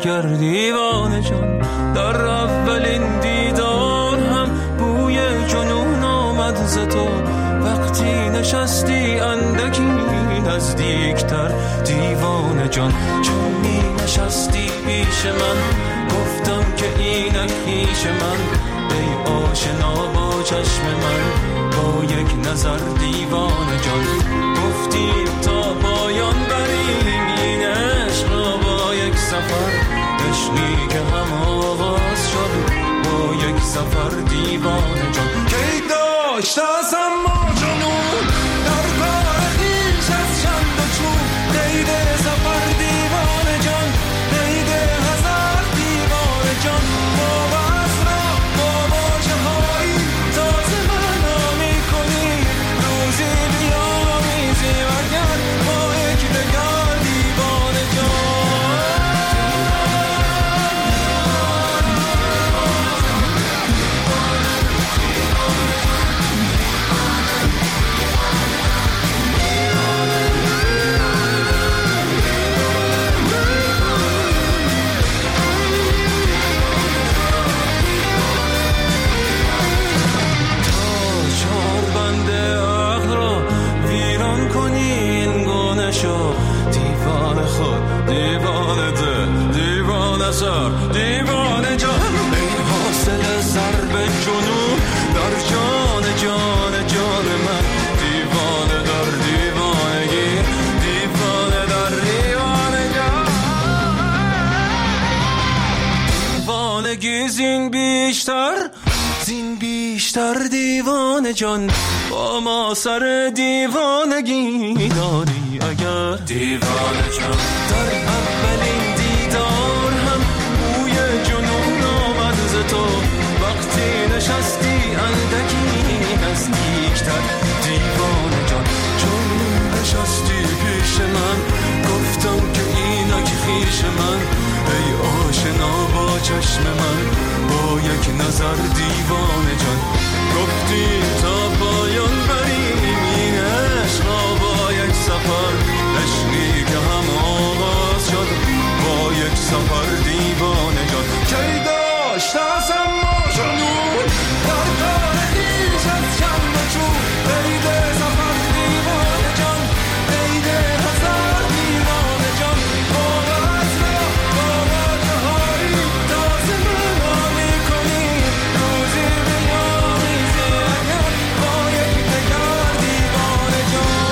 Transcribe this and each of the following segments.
اگر دیوانه جان. در اولین دیدار هم بوی جنون آمد ز تو، وقتی نشستی اندکی نزدیکتر دیوانه جان. چون می نشستی پیش من گفتم که اینک خویش من، ای آشنا با چشم من با یک نظر دیوانه جان. گفتی تا پایان بریم این عشق را با یک سفر، عشقی که هم آغاز شد با یک سفر دیوانه جان. کی داشت از اما جنون در کار خویش از چند و چون، قید سفر دیوانه جان، قید هزار دیوانه جان. باز را با واجه هایی تازه معنا می کنی، روزی بیامیزی اگر با یک دگر دیوانه جان. دیوانه خود دیوانه ده دیوانه سر دیوانه جان. ای حاصل ضرب جنون در جان جان جان من، دیوانه در دیوانگی دیوانه در دیوانه جان. دیوانگی زین بیشتر دیوانه جان، با ما سر دیوانگی داری اگر دیوانه جان. در اولین دیدار هم بوی جنون آمد ز تو، وقتی نشستی اندکی نزدیکتر دیوانه جان. چون نشستی پیش من گفتم که اینک خویش من، ای آشنا با چشم من با یک نظر دیوانه جان. گفتی تا پایان بریم این عشق را با یک سفر، عشقی که هم آغاز شد با یک سفر دیوانه جان. کی داشت از اما جنون در کار خویش از چند و چون، قید سفر دیوانه جان، قید هزار دیوانه جان. باز را با واجه هایی تازه معنا می کنی، روزی بیامیزی اگر با یک دگر دیوانه جان.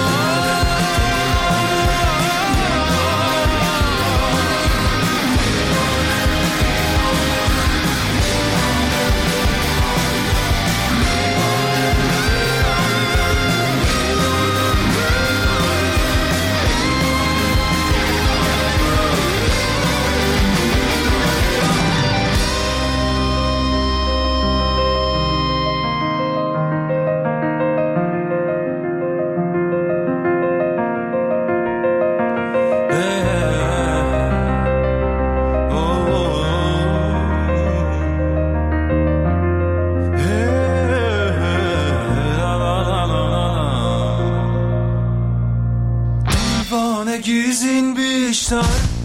دیوانگی زین بیشتر.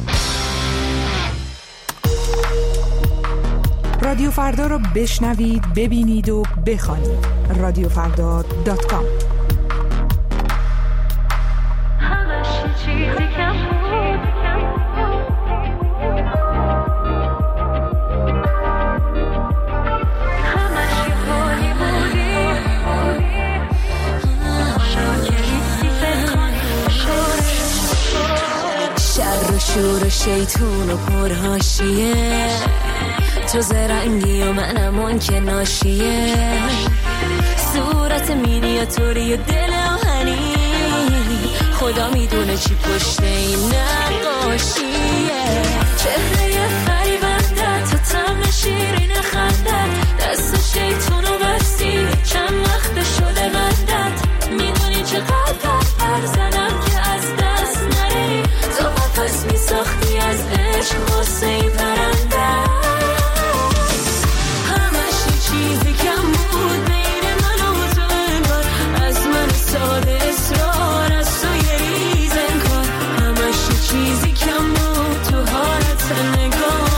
رادیو فردا رو بشنوید، ببینید و بخوانید. رادیوفردا.com. شور و شیطون و پرهاشیه، تو زرنگی و منم اون که ناشیه، صورت مینیاتوری و دل آهنی، خدا میدونه چی پشت این نقاشیه. چهره فریبنده تو طعم شیرین خندت، دست شیطون و بستی چند وقت شده بندت، میدونی چقدر برزنم که از دست نری، تو قفص میساختی از عشق غصه ای پرنده. همش یه چیزی کم بود بین من و تو، انگار از من ساده اصرار از تو یه ریز انکار. همش یه چیزی کم بود تو حالت نگاه،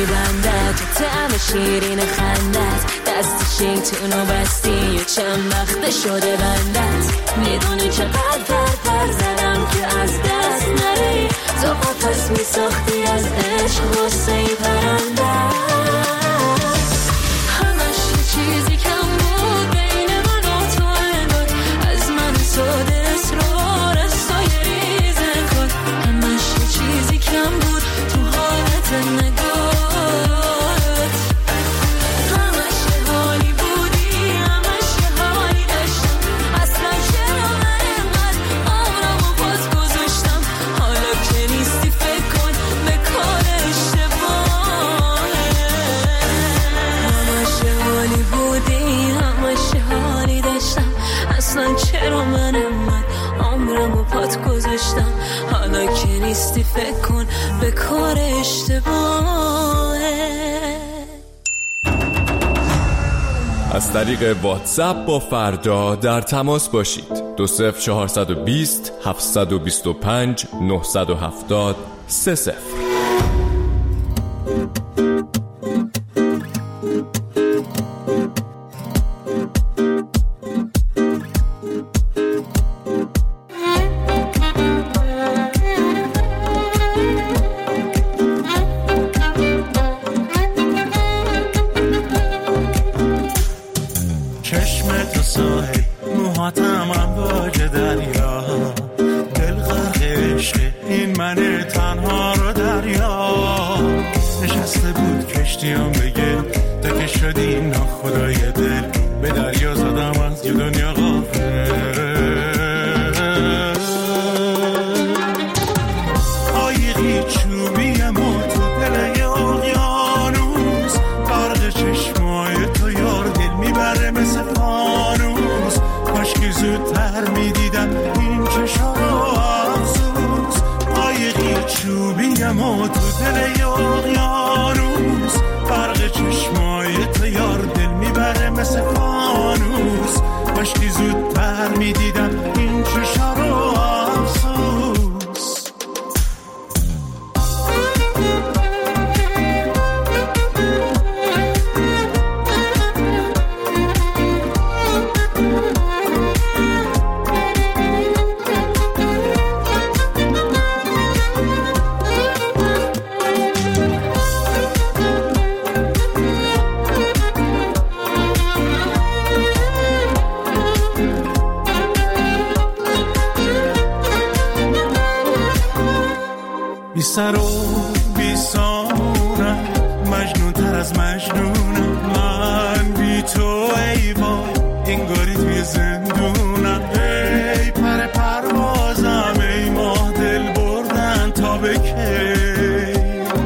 میبندد طعم شیرین خندت دست شیطونو بستی و چند وقت شده بندت میدونی چقدر پر زدم که از دست نری تو قفس میساختی از عشق واسه ای پرندت همش یه چیزی کم بود بین من و تو انگار از من ساده اصرار از سایه ریزه کن همش یه چیزی کم بود تو حالت نگاه چرا من عمرمو پات گذاشتم حالا که نیستی فکر کن به کار اشتباهه. از طریق واتساپ با فردا در تماس باشید 20420 725 970 30. سر و بی سامونم مجنون تر از مجنونم من بی تو ای وای انگاری توی زندونم ای پر پروازم ای ماه دل بردن تا به کی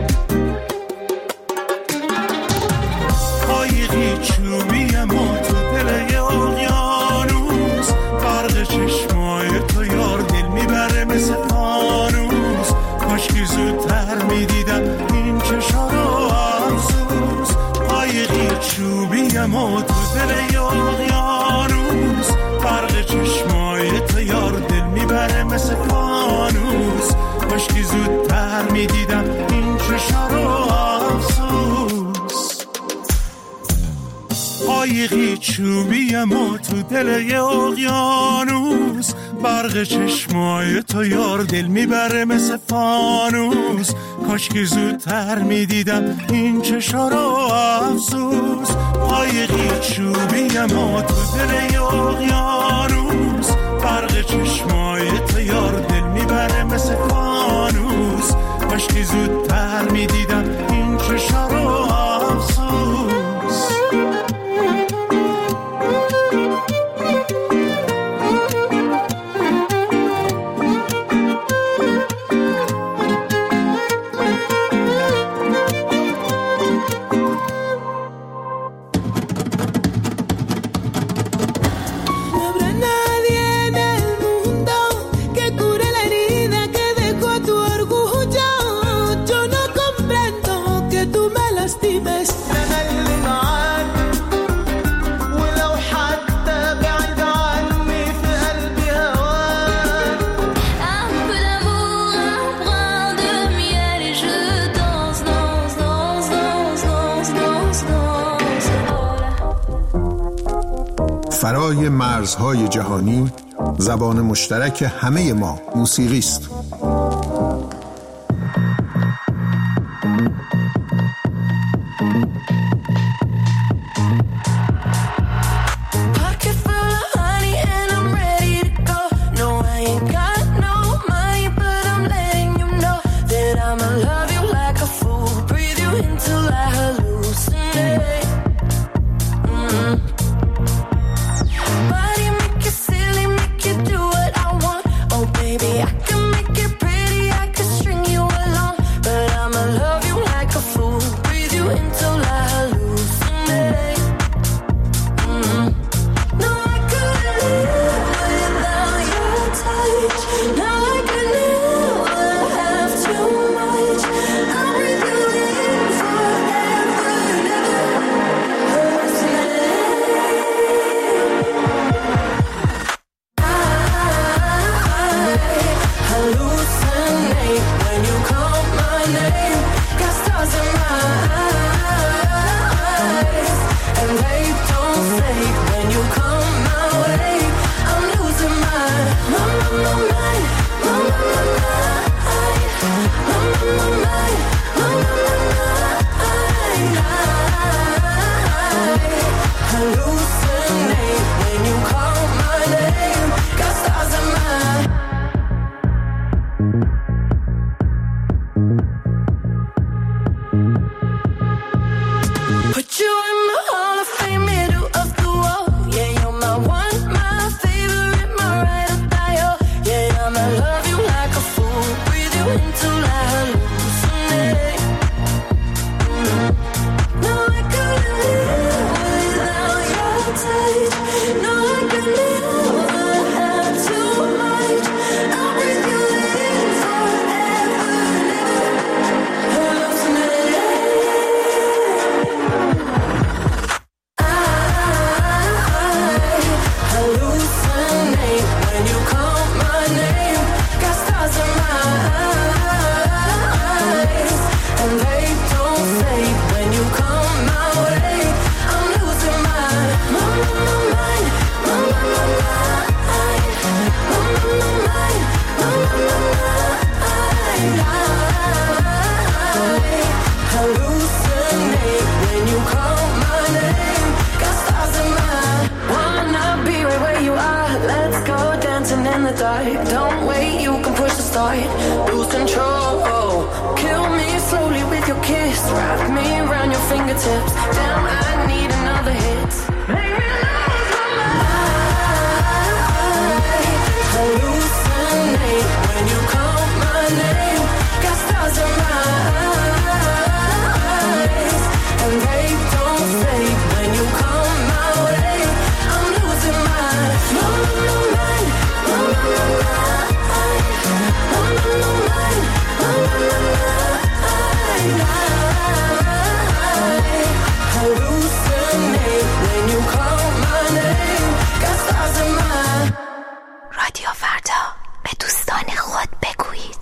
قایقی چوبیم و تو دل یه اقیانوس برق چشمای تو یار دل میبره مثل فانوس کاشکی زودتر میدیدم این چشا رو افسوس قایقی چوبیم و تو دل یه اقیانوس برق چشمای تو یار دل میبره مثل فانوس کاشکی زودتر میدیدم این چشا رو افسوس قایقی چوبیم و تو دل یه اقیانوس برق چشمای تو یار دل میبره مثل فانوس کاشکی زودتر میدیدم این چشا رو افسوس قایقی چوبیم و تو دل یه اقیانوس برق چشمای تو یار دل میبره مثل فانوس کاشکی زودتر میدیدم این چشا رو افسوس بالای مرزهای جهانی زبان مشترک همه ما موسیقی است. Don't wait, you can push the start. Lose control. Kill me slowly with your kiss. Wrap me around your fingertips. Damn, I need another hit. Make me lose my mind. Hallucinate when you call my name. Got stars in my eyes, and they don't fade when you come my way. I'm losing my mind. رادیو فردا، به دوستان خود بگویید.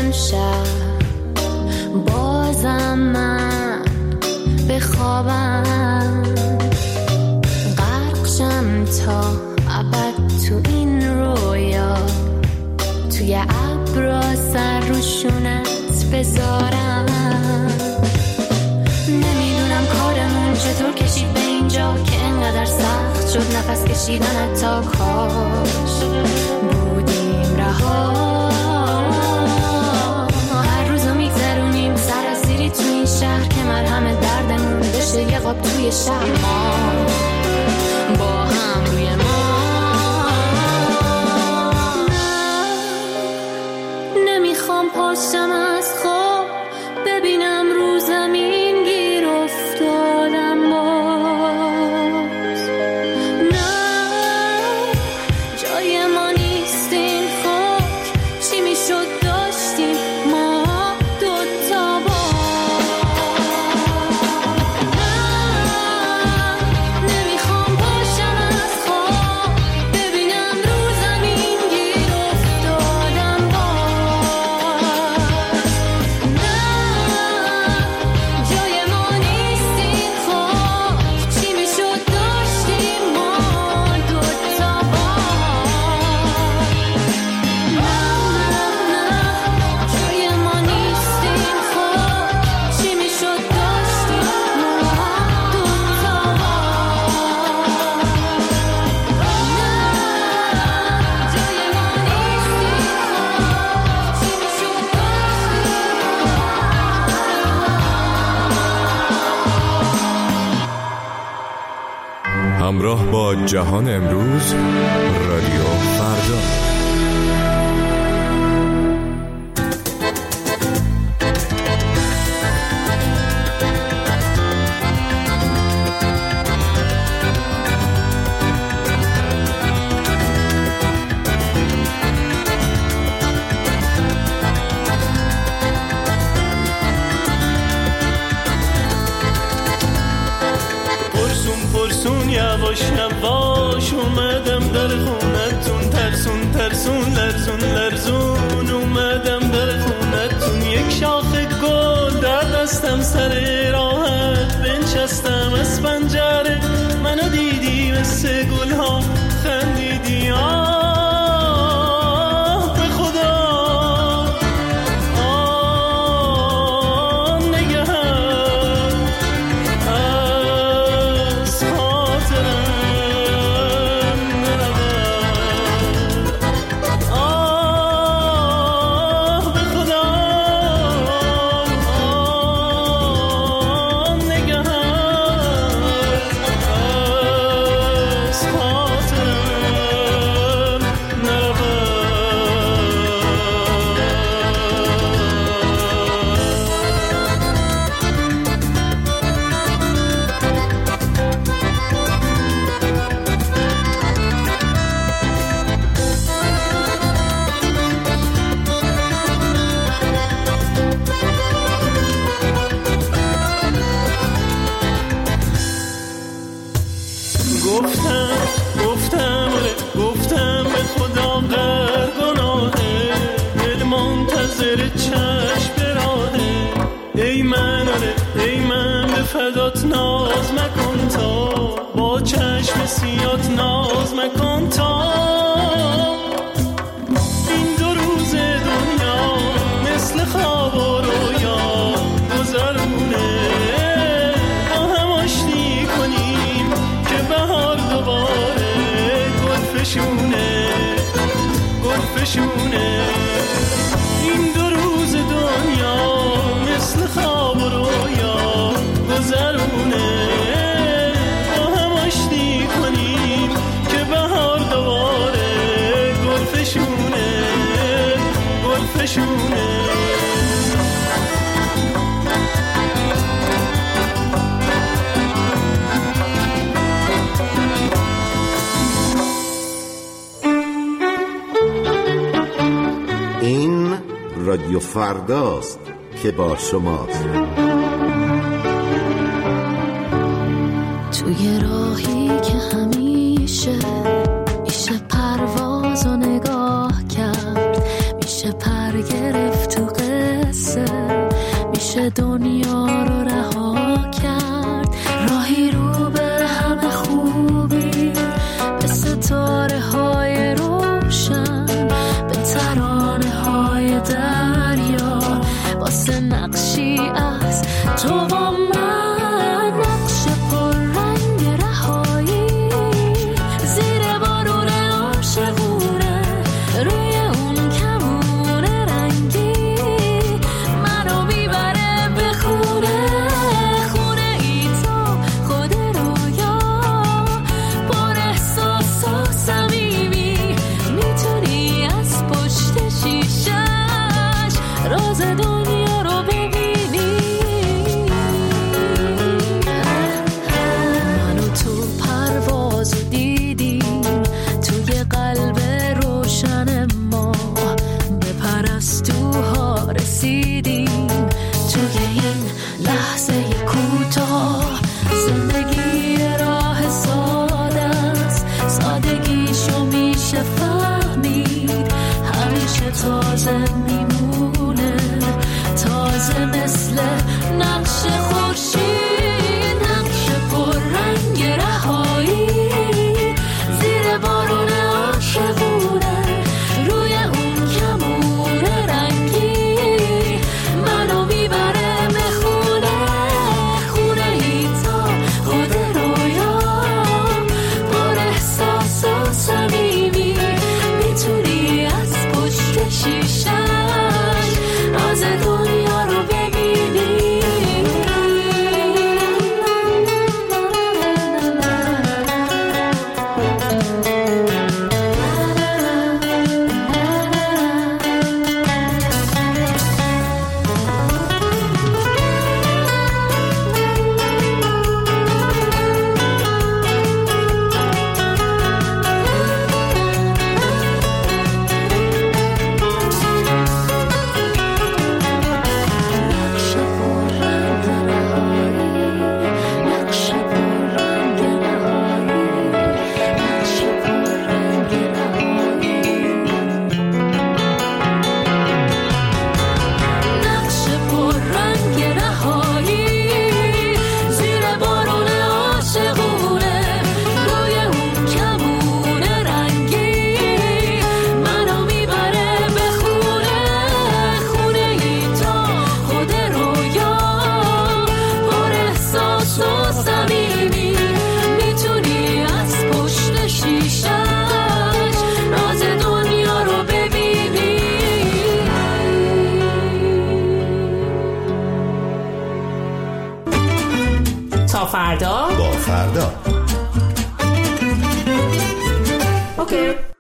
اون شب بازم من بخوابم، غرقشم تا ابد تو این رویا، توی ابرا سر روشونت بذارم. نمیدونم کارمون چطور کشید به اینجا که انقدر سخت شد نفس کشیدن، تا کاش بودیم رها. هر روزو میگذرونیم سراسیری تو این شهر که مرهم دردمون بشه یه قاب توی شهر، ما با هم روی ما. نمیخوام پاشم از خواب ببینم رو زمین گیر افتادم باز. نه جای ما نیست این خاک، چی میشد داشتیم ما دوتا باز. نه نمیخوام پاشم از خواب ببینم رو زمین گیر افتادم باز. نه جای ما نیست این خاک، چی میشد داشتیم ما دوتا باز. نه جای ما نیست این خاک، چی میشد داشتیم ما دوتا باز. نه جای ما نیست این خاک، چی میشد داشتیم. همراه با جهان امروز، رادیو فردا. پرسون یواش یواش اومدم در خونتون، ترسون ترسون لرزون لرزون اومدم در خونتون. یک شاخه گل در دستم سر راحت بنشستم از پنجره، منو دیدی مثل گل ها خندیدی. آه به خدا آه نگه از خاطرم نرود. آه به خدا آه نگه از خاطرم نرود. گفتم به خدا غر گناهه، دل منتظر چشم براهه. ای من به فدات ناز مکن تا، با چشم سیات ناز مکن تا. این دو روز دنیا مثل خواب و رویا گذرونه، با هم آشتی کنیم که بهار دوباره گلفشونه. این دو روز دنیا مثل خواب و رویا گذرونه، با هم آشتی کنیم که بهار دوباره گلفشونه. این رادیو فرداست که با شماست. توی راهی که همیشه میشه پرواز و نگاه کرد، میشه پر گرفت تو لحظه میشه دنیا رو رها کرد. راهی رو به همه خوبی، به ستاره های روشن، به ترانه های دریا، واسه نقشی از تو و من، نقش پر رنگ رهایی زیر بارون عاشقونه، روی اون کمون رنگی منو میبره به خونه، خونه ای تو خود رویا، پر احساس و صمیمی، میتونی از پشت شیشش راز دنیا رو ببینی. منو تو پرواز دیدیم، توی قلب روشن ما به پرستوها رسیدیم. توی این لحظه کوتاه زندگی راه ساده است، سادگیشو میشه فهمید، همیشه تازه میمونه، تازه مثل نقش خورشید، نقش پر رنگ رهایی زیر بارون عاشقونه، روی اون کمون رنگی منو میبره به خونه، خونه ای تا خود رویا، پر احساس و صمیمی، میتونی از پشت شیشش راز دنیا رو ببینی. نقش پر رنگ رهایی، نقش پر رنگ رهایی، نقش پر رنگ رهایی، نقش پر رنگ رهایی زیر بارون عاشقونه، روی اون کمون رنگی منو میبره به خونه، خونه ای تا خود رویا، پر احساس و صمیمی، میتونی از پشت شیشش راز دنیا رو ببینی. تا فردا. با فردا. اوکی.